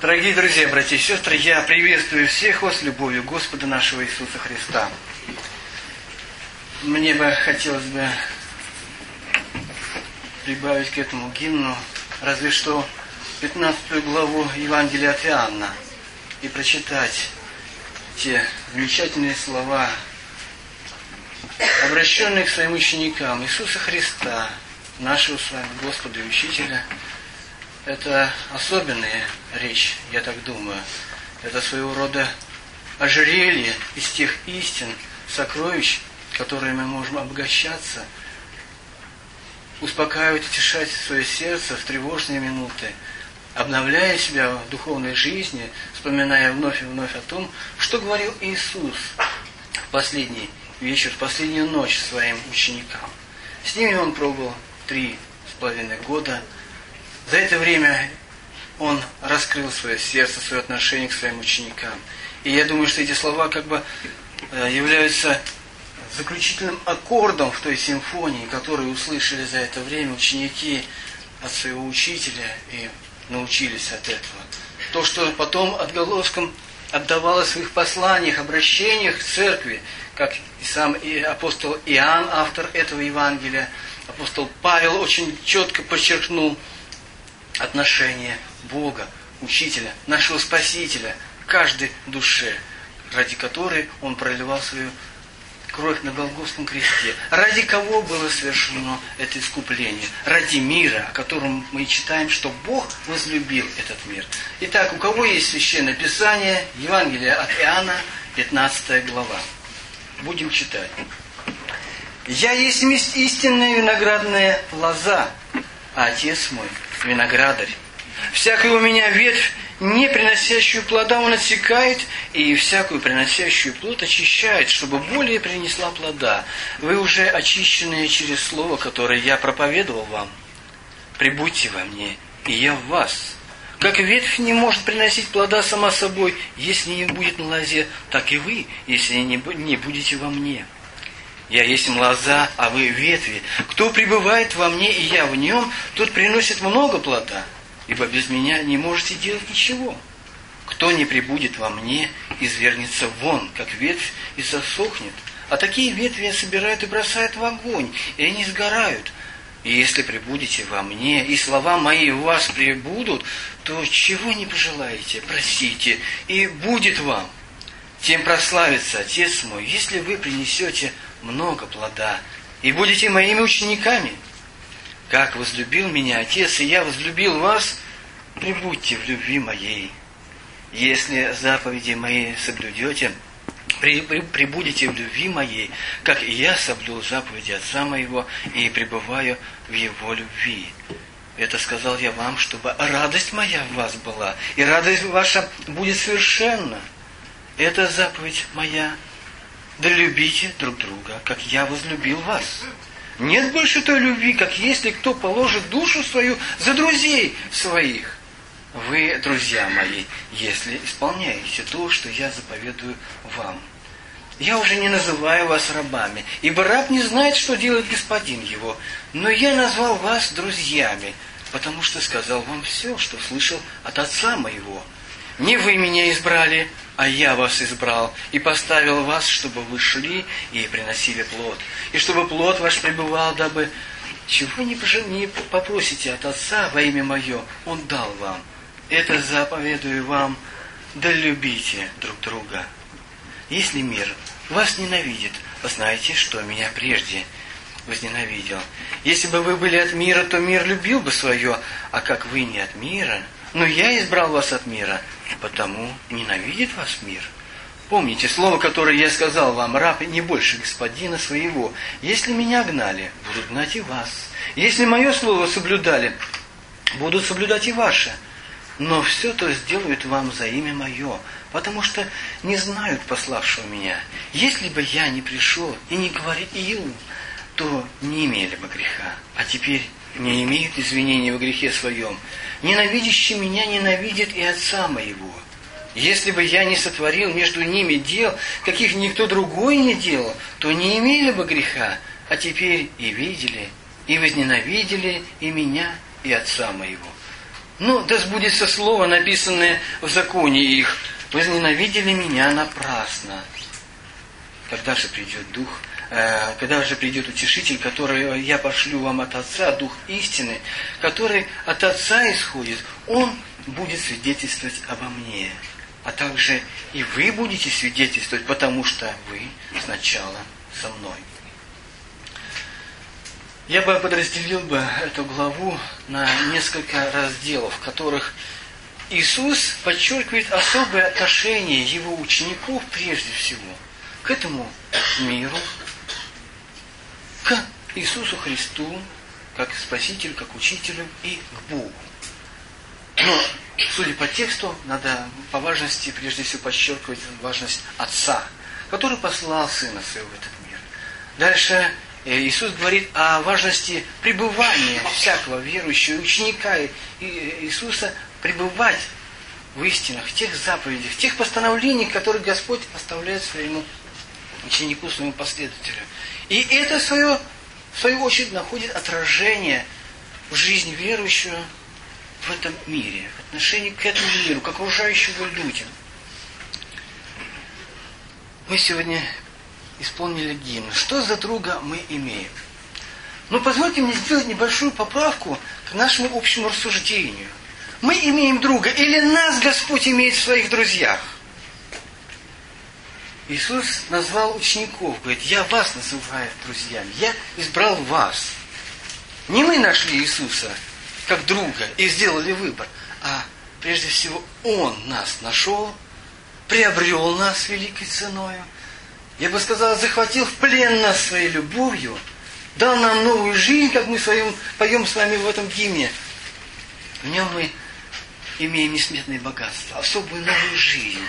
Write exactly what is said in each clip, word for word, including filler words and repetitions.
Дорогие друзья, братья и сестры, я приветствую всех вас с любовью Господа нашего Иисуса Христа. Мне бы хотелось бы прибавить к этому гимну разве что пятнадцатую главу Евангелия от Иоанна и прочитать те замечательные слова, обращенные к своим ученикам Иисуса Христа, нашего с вами Господа и Учителя. Это особенная речь, я так думаю. Это своего рода ожерелье из тех истин, сокровищ, которыми мы можем обогащаться, успокаивать, утешать свое сердце в тревожные минуты, обновляя себя в духовной жизни, вспоминая вновь и вновь о том, что говорил Иисус в последний вечер, в последнюю ночь своим ученикам. С ними Он пробыл три с половиной года. За это время Он раскрыл свое сердце, свое отношение к своим ученикам. И я думаю, что эти слова как бы являются заключительным аккордом в той симфонии, которую услышали за это время ученики от своего учителя и научились от этого. То, что потом отголоском отдавалось в своих посланиях, обращениях к церкви, как и сам и апостол Иоанн, автор этого Евангелия, апостол Павел очень четко подчеркнул отношение Бога, Учителя, нашего Спасителя к каждой душе, ради которой Он проливал свою кровь на Голгофском кресте. Ради кого было совершено это искупление? Ради мира, о котором мы читаем, что Бог возлюбил этот мир. Итак, у кого есть Священное Писание, Евангелие от Иоанна, пятнадцатая глава. Будем читать. «Я есть истинная виноградная лоза, а Отец мой виноградарь. Всякая у меня ветвь, не приносящую плода, Он отсекает, и всякую приносящую плод очищает, чтобы более принесла плода. Вы уже очищенные через слово, которое я проповедовал вам. Прибудьте во мне, и я в вас. Как ветвь не может приносить плода сама собой, если не будет на лозе, так и вы, если не будете во мне. Я есть лоза, а вы ветви. Кто пребывает во мне, и я в нем, тот приносит много плода, ибо без меня не можете делать ничего. Кто не пребудет во мне, извергнется вон, как ветвь, и засохнет. А такие ветви собирают и бросают в огонь, и они сгорают. И если пребудете во мне, и слова мои в вас пребудут, то чего не пожелаете, просите, и будет вам. Тем прославится Отец мой, если вы принесете много плода, и будете моими учениками. Как возлюбил меня Отец, и я возлюбил вас, пребудьте в любви моей. Если заповеди мои соблюдете, при, при, пребудете в любви моей, как и я соблюл заповеди Отца моего, и пребываю в Его любви. Это сказал я вам, чтобы радость моя в вас была, и радость ваша будет совершенна. Это заповедь моя. Да любите друг друга, как я возлюбил вас. Нет больше той любви, как если кто положит душу свою за друзей своих. Вы, друзья мои, если исполняете то, что я заповедую вам. Я уже не называю вас рабами, ибо раб не знает, что делает господин его. Но я назвал вас друзьями, потому что сказал вам все, что слышал от Отца моего. Не вы меня избрали, а я вас избрал и поставил вас, чтобы вы шли и приносили плод. И чтобы плод ваш пребывал, дабы чего не попросите от Отца во имя Мое, Он дал вам. Это заповедую вам, да любите друг друга. Если мир вас ненавидит, знайте, что меня прежде возненавидел. Если бы вы были от мира, то мир любил бы свое, а как вы не от мира, но я избрал вас от мира, потому ненавидит вас мир. Помните слово, которое я сказал вам: раб не больше господина своего. Если меня гнали, будут гнать и вас. Если мое слово соблюдали, будут соблюдать и ваше. Но все то сделают вам за имя мое, потому что не знают пославшего меня. Если бы я не пришел и не говорил, то не имели бы греха. А теперь не имеют извинения во грехе своем. Ненавидящий меня ненавидит и Отца моего. Если бы я не сотворил между ними дел, каких никто другой не делал, то не имели бы греха. А теперь и видели, и возненавидели и меня, и Отца моего. Но да сбудется слово, написанное в законе их. Возненавидели меня напрасно. Когда же придет Дух, э, когда же придет Утешитель, который я пошлю вам от Отца, Дух истины, который от Отца исходит, Он будет свидетельствовать обо мне. А также и вы будете свидетельствовать, потому что вы сначала со мной. Я бы подразделил бы эту главу на несколько разделов, в которых Иисус подчеркивает особое отношение Его учеников прежде всего к этому миру, к Иисусу Христу, как Спасителю, как Учителю и к Богу. Но, судя по тексту, надо по важности прежде всего подчеркивать важность Отца, который послал Сына Своего в этот мир. Дальше Иисус говорит о важности пребывания всякого верующего ученика Иисуса, пребывать в истинах, в тех заповедях, в тех постановлениях, которые Господь оставляет своему ученику, своему последователю. И это, в свою, в свою очередь, находит отражение в жизни верующего в этом мире, в отношении к этому миру, к окружающим людям. Мы сегодня исполнили гимн. Что за друга мы имеем? Но позвольте мне сделать небольшую поправку к нашему общему рассуждению. Мы имеем друга, или нас Господь имеет в своих друзьях? Иисус назвал учеников, говорит, я вас называю друзьями, я избрал вас. Не мы нашли Иисуса как друга и сделали выбор, а прежде всего Он нас нашел, приобрел нас великой ценою. Я бы сказал, захватил в плен нас своей любовью, дал нам новую жизнь, как мы своем, поем с вами в этом гимне. В нем мы имеем несметные богатства, особую новую жизнь.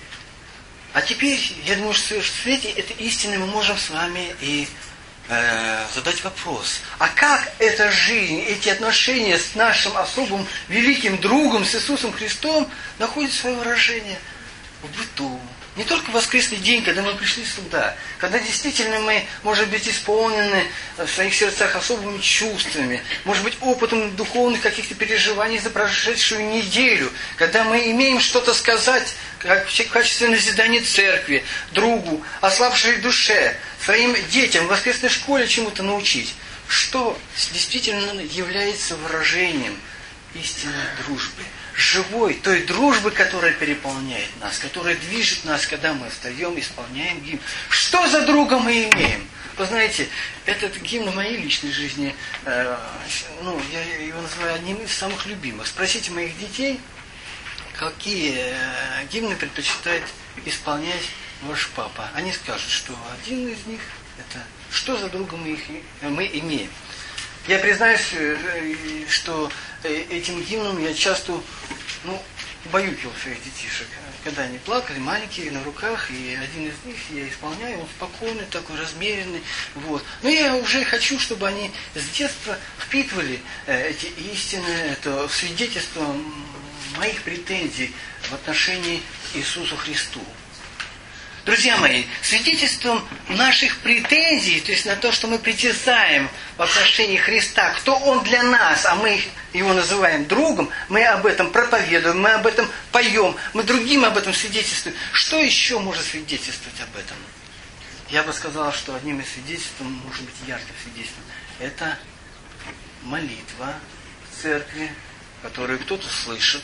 А теперь, я думаю, что в свете этой истины мы можем с вами и э, задать вопрос. А как эта жизнь, эти отношения с нашим особым великим другом, с Иисусом Христом, находят свое выражение в быту? Не только в воскресный день, когда мы пришли сюда, когда действительно мы, может быть, исполнены в своих сердцах особыми чувствами, может быть, опытом духовных каких-то переживаний за прошедшую неделю, когда мы имеем что-то сказать, как в качестве назидания церкви, другу, ослабшей душе, своим детям в воскресной школе чему-то научить, что действительно является выражением истинной дружбы. Живой, той дружбы, которая переполняет нас, которая движет нас, когда мы встаем, исполняем гимн. Что за друга мы имеем? Вы знаете, этот гимн в моей личной жизни, э, ну, я его называю одним из самых любимых. Спросите моих детей, какие э, гимны предпочитает исполнять ваш папа. Они скажут, что один из них это «Что за друга мы, их, мы имеем?». Я признаюсь, что этим гимном я часто, ну, убаюкивал своих детишек. Когда они плакали, маленькие, на руках, и один из них я исполняю, он спокойный, такой размеренный. Вот. Но я уже хочу, чтобы они с детства впитывали эти истины, это свидетельство моих претензий в отношении Иисусу Христу. Друзья мои, свидетельством наших претензий, то есть на то, что мы притязаем в отношении Христа, кто Он для нас, а мы Его называем другом, мы об этом проповедуем, мы об этом поем, мы другим об этом свидетельствуем. Что еще может свидетельствовать об этом? Я бы сказал, что одним из свидетельств, может быть, ярким свидетельством, это молитва в церкви, которую кто-то слышит.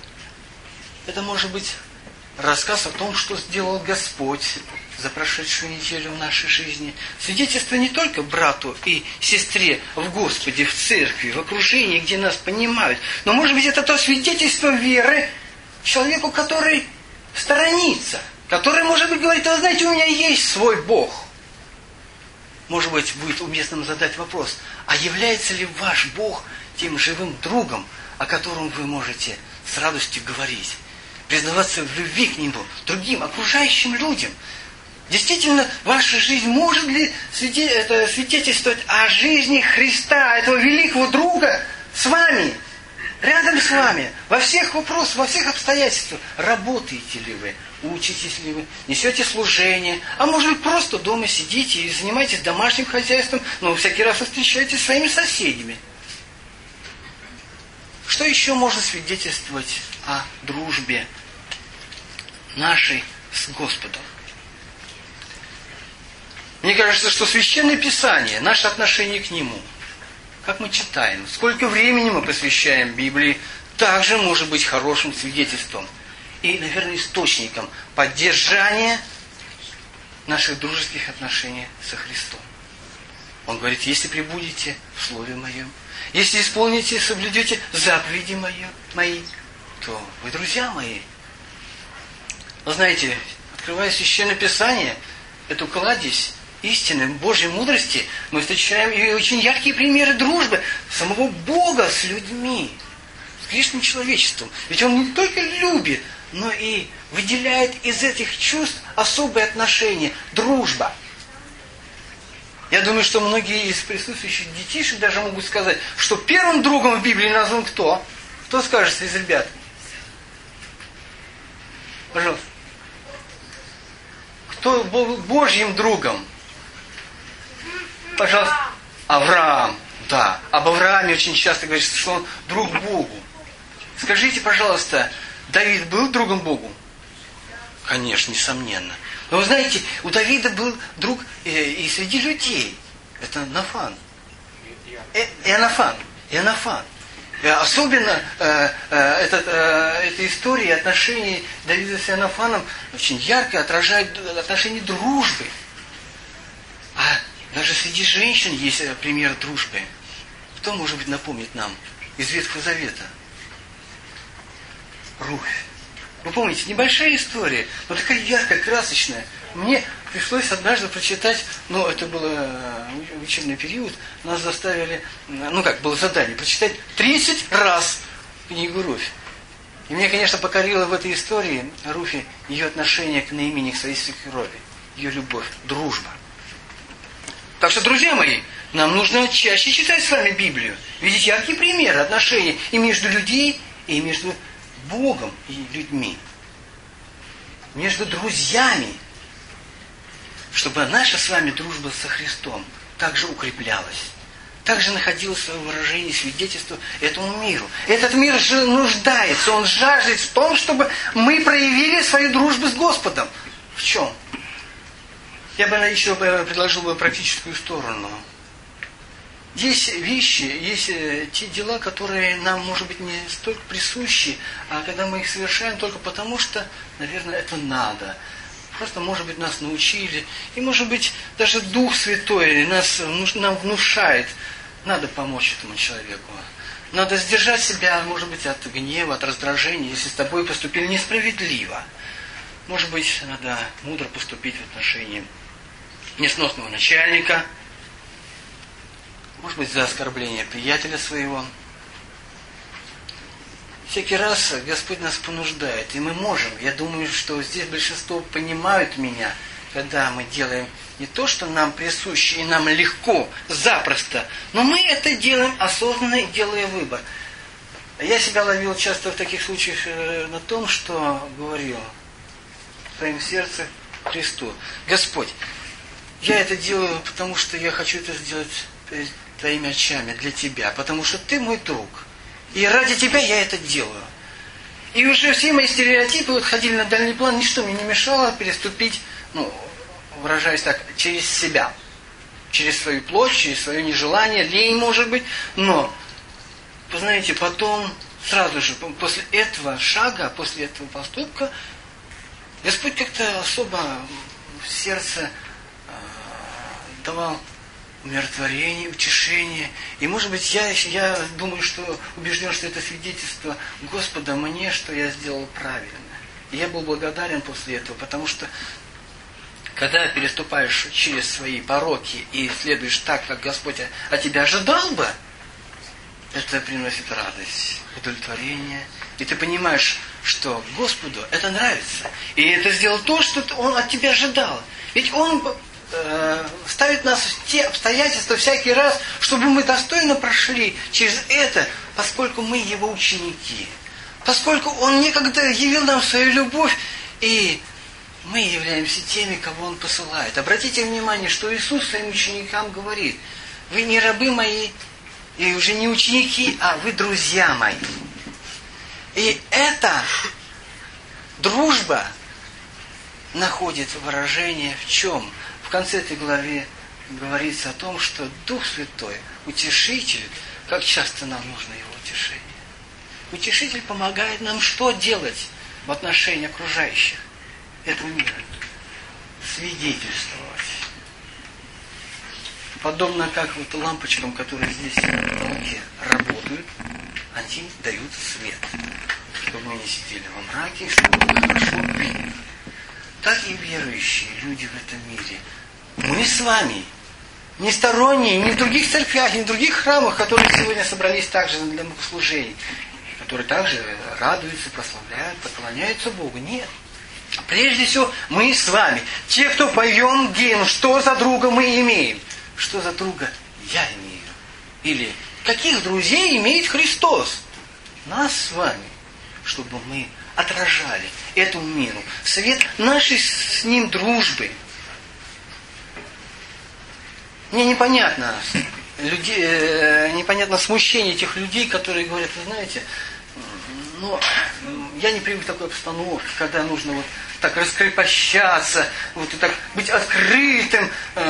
Это может быть рассказ о том, что сделал Господь за прошедшую неделю в нашей жизни. Свидетельство не только брату и сестре в Господе, в церкви, в окружении, где нас понимают, но, может быть, это то свидетельство веры человеку, который сторонится, который, может быть, говорит, вы знаете, у меня есть свой Бог. Может быть, будет уместным задать вопрос, а является ли ваш Бог тем живым другом, о котором вы можете с радостью говорить? Признаваться в любви к Нему, другим, окружающим людям. Действительно, ваша жизнь может ли свидетельствовать о жизни Христа, этого великого друга, с вами, рядом с вами, во всех вопросах, во всех обстоятельствах? Работаете ли вы, учитесь ли вы, несете служение, а может быть, просто дома сидите и занимаетесь домашним хозяйством, но всякий раз вы встречаетесь с своими соседями. Что еще можно свидетельствовать о дружбе нашей с Господом? Мне кажется, что Священное Писание, наше отношение к Нему, как мы читаем, сколько времени мы посвящаем Библии, также может быть хорошим свидетельством и, наверное, источником поддержания наших дружеских отношений со Христом. Он говорит, если пребудете в Слове Моем, если исполните, соблюдете заповеди Мои, то вы друзья мои. Вы знаете, открывая Священное Писание, эту кладезь истины, Божьей мудрости, мы встречаем и очень яркие примеры дружбы самого Бога с людьми, с грешным человечеством. Ведь Он не только любит, но и выделяет из этих чувств особые отношения, дружба. Я думаю, что многие из присутствующих детишек даже могут сказать, что первым другом в Библии назван кто? Кто скажет из ребят? Пожалуйста. Кто был Божьим другом? Пожалуйста. Авраам. Да. Об Аврааме очень часто говорится, что он друг Богу. Скажите, пожалуйста, Давид был другом Богу? Конечно, несомненно. Но вы знаете, у Давида был друг э, и среди людей. Это Нафан. Э, Иоаннафан. Иоаннафан. Э, особенно э, э, этот, э, эта история отношений Давида с Иоаннафаном очень ярко отражает отношения дружбы. А даже среди женщин есть пример дружбы. Кто, может быть, напомнит нам из Ветхого Завета? Руфь. Вы помните, небольшая история, но такая яркая, красочная. Мне пришлось однажды прочитать, ну, это был учебный период, нас заставили, ну как, было задание, прочитать тридцать раз книгу Руфь. И меня, конечно, покорило в этой истории Руфи ее отношение к наимене к своей свекрови, ее любовь, дружба. Так что, друзья мои, нам нужно чаще читать с вами Библию, видеть яркие примеры отношений и между людьми, и между Богом и людьми, между друзьями, чтобы наша с вами дружба со Христом также укреплялась, также находила свое выражение, свидетельство этому миру. Этот мир же нуждается, он жаждет в том, чтобы мы проявили свою дружбу с Господом. В чем? Я бы еще предложил бы практическую сторону. Есть вещи, есть те дела, которые нам, может быть, не столько присущи, а когда мы их совершаем только потому, что, наверное, это надо. Просто, может быть, нас научили. И, может быть, даже Дух Святой нас, нам внушает. Надо помочь этому человеку. Надо сдержать себя, может быть, от гнева, от раздражения, если с тобой поступили несправедливо. Может быть, надо мудро поступить в отношении несносного начальника. Может быть, за оскорбление приятеля своего. Всякий раз Господь нас понуждает, и мы можем. Я думаю, что здесь большинство понимают меня, когда мы делаем не то, что нам присуще, и нам легко, запросто, но мы это делаем осознанно, делая выбор. Я себя ловил часто в таких случаях на том, что говорил в своем сердце Христу: Господь, я это делаю, потому что я хочу это сделать Твоими очами для Тебя, потому что Ты мой друг. И ради Тебя я это делаю. И уже все мои стереотипы вот ходили на дальний план, ничто мне не мешало переступить, ну, выражаясь так, через себя. Через свою плоть, через свое нежелание, лень, может быть. Но, вы знаете, потом, сразу же, после этого шага, после этого поступка, Господь как-то особо в сердце э, давал умиротворение, утешение. И, может быть, я, я думаю, что убежден, что это свидетельство Господа мне, что я сделал правильно. И я был благодарен после этого, потому что, когда переступаешь через свои пороки и следуешь так, как Господь от тебя ожидал бы, это приносит радость, удовлетворение. И ты понимаешь, что Господу это нравится. И это сделал то, что Он от тебя ожидал. Ведь Он ставит нас в те обстоятельства всякий раз, чтобы мы достойно прошли через это, поскольку мы Его ученики. Поскольку Он некогда явил нам свою любовь, и мы являемся теми, кого Он посылает. Обратите внимание, что Иисус своим ученикам говорит: вы не рабы мои, и уже не ученики, а вы друзья мои. И эта дружба находит выражение в чем? В конце этой главы говорится о том, что Дух Святой, Утешитель, как часто нам нужно Его утешение. Утешитель помогает нам что делать в отношении окружающих этого мира? Свидетельствовать. Подобно как вот лампочкам, которые здесь в руке работают, они дают свет, чтобы мы не сидели во мраке, чтобы было хорошо видно. Так и верующие люди в этом мире. Мы с вами, не сторонние, не в других церквях, не в других храмах, которые сегодня собрались также для богослужений, которые также радуются, прославляют, поклоняются Богу. Нет. Прежде всего, мы с вами, те, кто поем гимн, что за друга мы имеем? Что за друга я имею? Или каких друзей имеет Христос? Нас с вами, чтобы мы отражали этому миру свет нашей с Ним дружбы. Мне непонятно, людей, э, непонятно смущение этих людей, которые говорят, вы знаете, ну, я не привык к такой обстановке, когда нужно вот так раскрепощаться, вот и так быть открытым.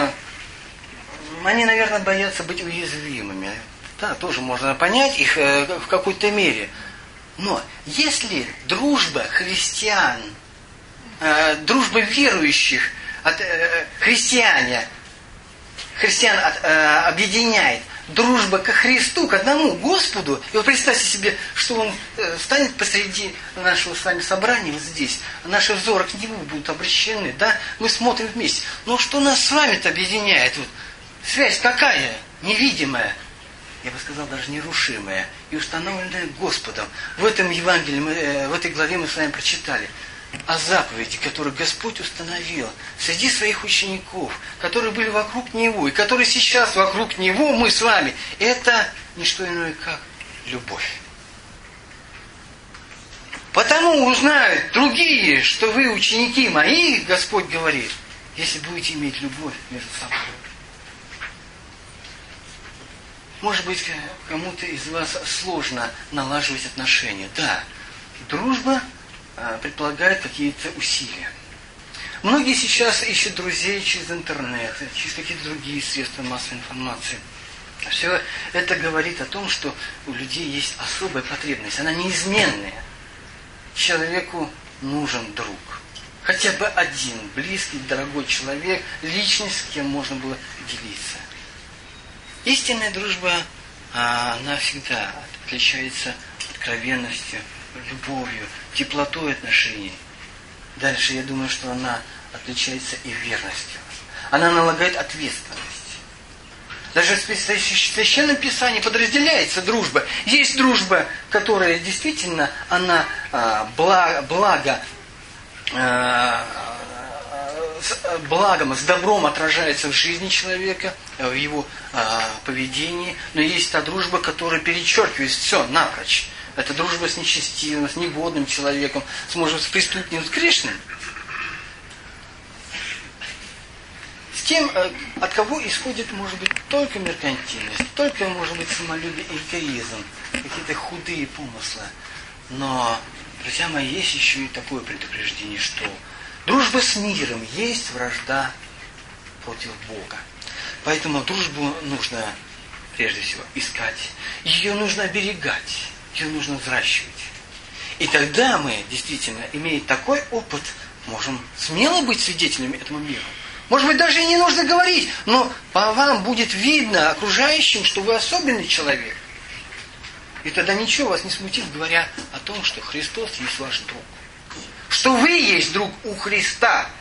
Они, наверное, боятся быть уязвимыми. Да, тоже можно понять их в какой-то мере. Но если дружба христиан, дружба верующих, от, христиане, христиан от, объединяет дружба ко Христу, к одному Господу, и вот представьте себе, что Он станет посреди нашего с вами собрания вот здесь, наши взоры к Нему будут обращены, да, мы смотрим вместе. Но что нас с вами-то объединяет? Вот, связь какая? Невидимая, я бы сказал, даже нерушимая, и установленная Господом. В этом Евангелии, мы, в этой главе мы с вами прочитали о заповеди, которую Господь установил среди своих учеников, которые были вокруг Него, и которые сейчас вокруг Него, мы с вами. Это не что иное, как любовь. Потому узнают другие, что вы ученики мои, Господь говорит, если будете иметь любовь между собой. Может быть, кому-то из вас сложно налаживать отношения. Да, дружба предполагает какие-то усилия. Многие сейчас ищут друзей через интернет, через какие-то другие средства массовой информации. Все это говорит о том, что у людей есть особая потребность, она неизменная. Человеку нужен друг. Хотя бы один близкий, дорогой человек, личность, с кем можно было делиться. Истинная дружба, она всегда отличается откровенностью, любовью, теплотой отношений. Дальше, я думаю, что она отличается и верностью. Она налагает ответственность. Даже в Священном Писании подразделяется дружба. Есть дружба, которая действительно, она а, благо, благо а, с благом, с добром отражается в жизни человека, в его а, поведении. Но есть та дружба, которая перечеркивает все напрочь. Это дружба с нечестивым, с негодным человеком, с, может, с преступным, с грешным. С тем, от кого исходит, может быть, только меркантильность, только, может быть, самолюбие и эгоизм, какие-то худые помыслы. Но, друзья мои, есть еще и такое предупреждение, что дружба с миром есть вражда против Бога. Поэтому дружбу нужно, прежде всего, искать. Ее нужно оберегать. Ее нужно взращивать. И тогда мы, действительно, имея такой опыт, можем смело быть свидетелями этому миру. Может быть, даже и не нужно говорить, но по вам будет видно окружающим, что вы особенный человек. И тогда ничего вас не смутит, говоря о том, что Христос есть ваш друг. Что вы есть друг у Христа.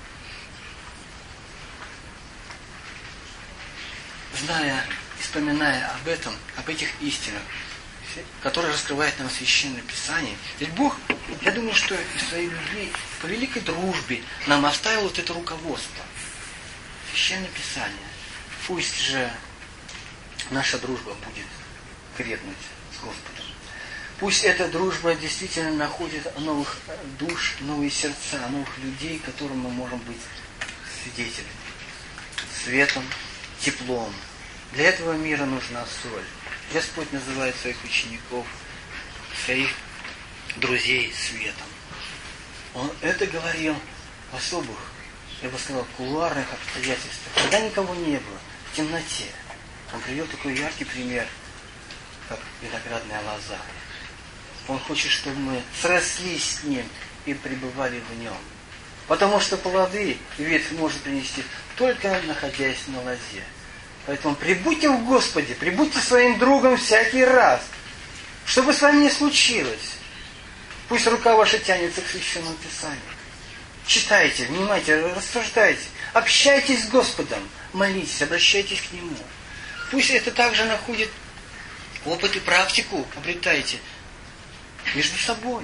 Зная и вспоминая об этом, об этих истинах, который раскрывает нам Священное Писание. Ведь Бог, я думаю, что из своей любви, по великой дружбе, нам оставил вот это руководство. Священное Писание. Пусть же наша дружба будет крепнуть с Господом. Пусть эта дружба действительно находит новых душ, новые сердца, новых людей, которым мы можем быть свидетелями. Светом, теплом. Для этого мира нужна соль. Господь называет своих учеников, своих друзей светом. Он это говорил в особых, я бы сказал, кулуарных обстоятельствах, когда никого не было, в темноте. Он привел такой яркий пример, как виноградная лоза. Он хочет, чтобы мы срослись с Ним и пребывали в Нем. Потому что плоды ветвь может принести только находясь на лозе. Поэтому прибудьте в Господе, прибудьте своим другом всякий раз, что бы с вами ни случилось. Пусть рука ваша тянется к Священному Писанию. Читайте, внимайте, рассуждайте, общайтесь с Господом, молитесь, обращайтесь к Нему. Пусть это также находит опыт и практику, обретайте между собой.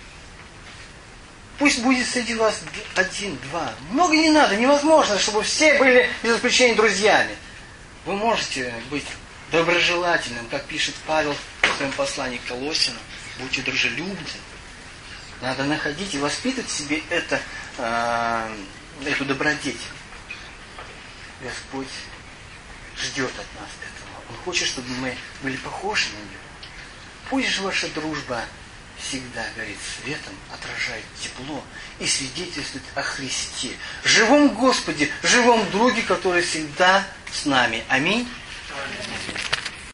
Пусть будет среди вас один, два. Много не надо, невозможно, чтобы все были, без исключения, друзьями. Вы можете быть доброжелательным, как пишет Павел в своем послании к Колоссянам. Будьте дружелюбны. Надо находить и воспитывать в себе это, э, эту добродетель. Господь ждет от нас этого. Он хочет, чтобы мы были похожи на Него. Пусть же ваша дружба всегда горит светом, отражает тепло и свидетельствует о Христе, живом Господе, живом друге, который всегда с нами. Аминь.